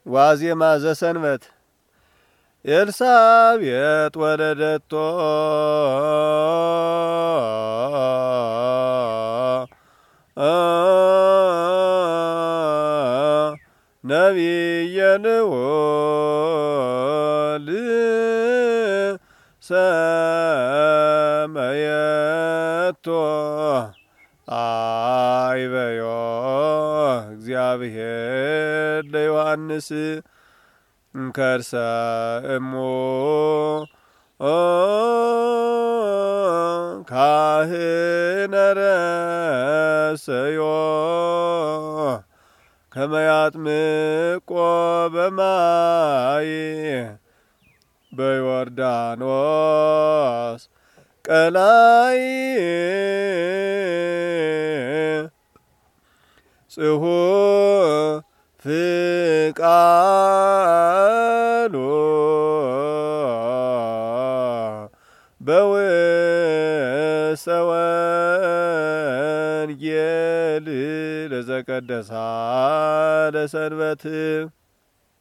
ዋዜማ ዘሰንበት ኤልሳቤጥ ወለደቶ ነቢየ ልዑል ሰመየቶ አይበዮ እግዚአብሔር ለዮሐንስ እንከርሰ እሙ ካህነ ረሰዮ ከመ ያጥምቆ በማይ በዮርዳኖስ ቀላይ ጽሑፍ ቃሉ በውስተ ወንጌል ለዘቀደሳ ለሰንበት